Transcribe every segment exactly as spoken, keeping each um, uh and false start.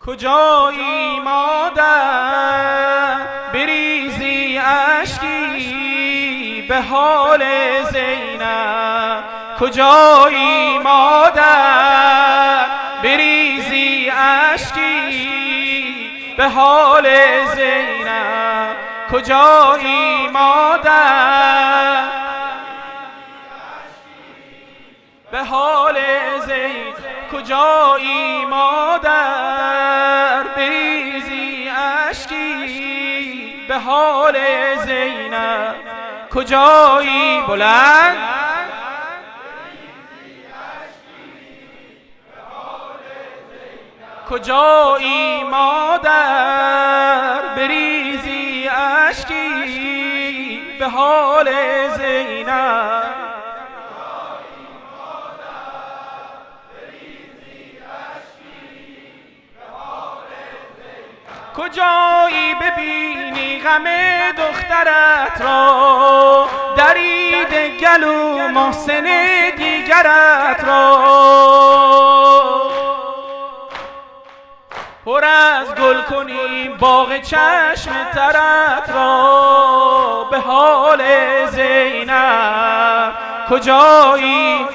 کجایی مادر بریزی اشکی به حال زینب؟ کجایی مادر بریزی اشکی به حال زینب؟ کجایی مادر به حال زینب؟ کجایی مادر بریزی اشکی به حال زینب؟ کجایی بلند کجایی مادر بریزی اشکی به حال زینب؟ کجایی ببینی غم دخترت را، درید گلو محسن دیگرت را، پر از گل کنیم باغ چشم ترت را به حال زینب؟ کجایی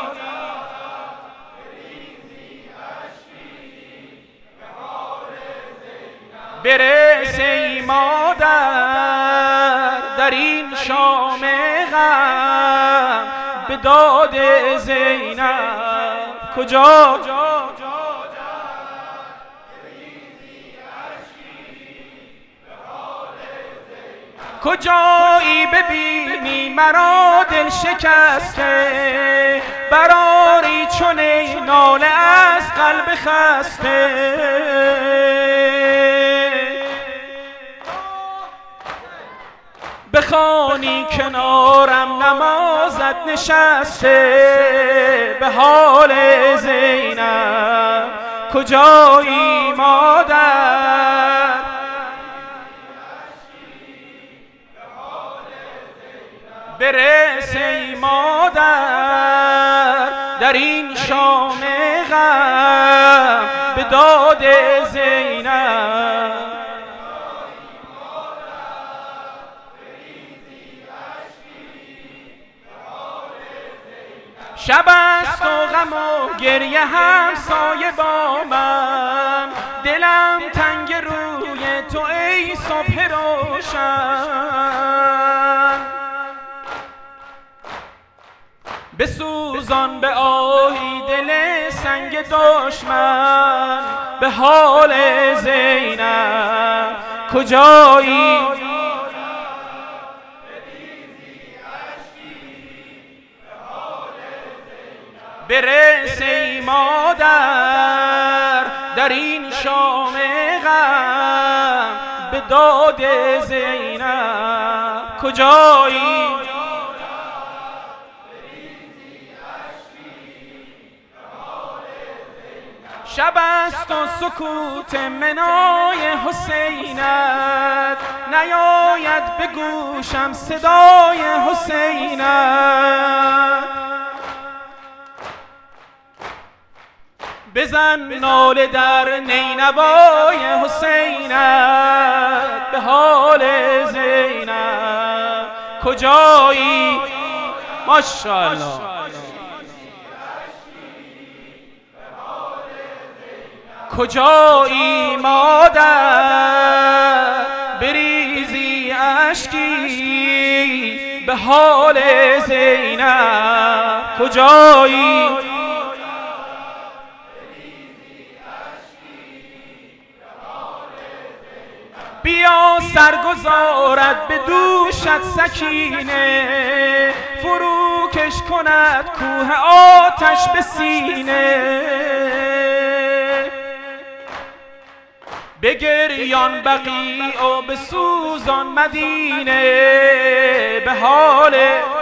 برس ای مادر در این شام غم به داد زینب؟ کجا کجایی ببینی مرا دل شکسته، براری چون ای ناله از قلب خسته؟ بخوانی کنارم نمازت نشسته به حال زینب؟ کجایی مادر برس ای مادر در این شام غم به داد زینب؟ شب است و غم و گریه همسایه با من، دلم تنگ روی تو ای صبح روشن. بسوزان به آهی دل سنگ دشمن به حال زینب؟ کجایی برس ای مادر در این شام غم به داد زینب؟ کجایی شب است و سکوت منای حسینت، نیاید به گوشم صدای حسینت. بزن ناله در نینوای حسینت به حال زینب؟ کجایی ماشاءالله کجایی مادر بریزی اشکی به حال زینب؟ کجایی بیا سرگذارد به دوشت سکینه، فروکش کند کوه آتش به سینه. بگریان بقیع و بسوزان مدینه به حال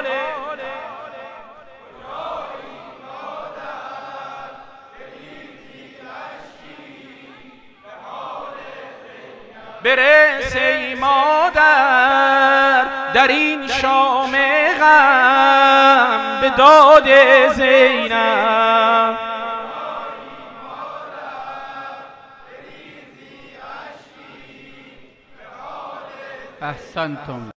برس ای مادر در این شام غم به داد زینب؟ احسنتم.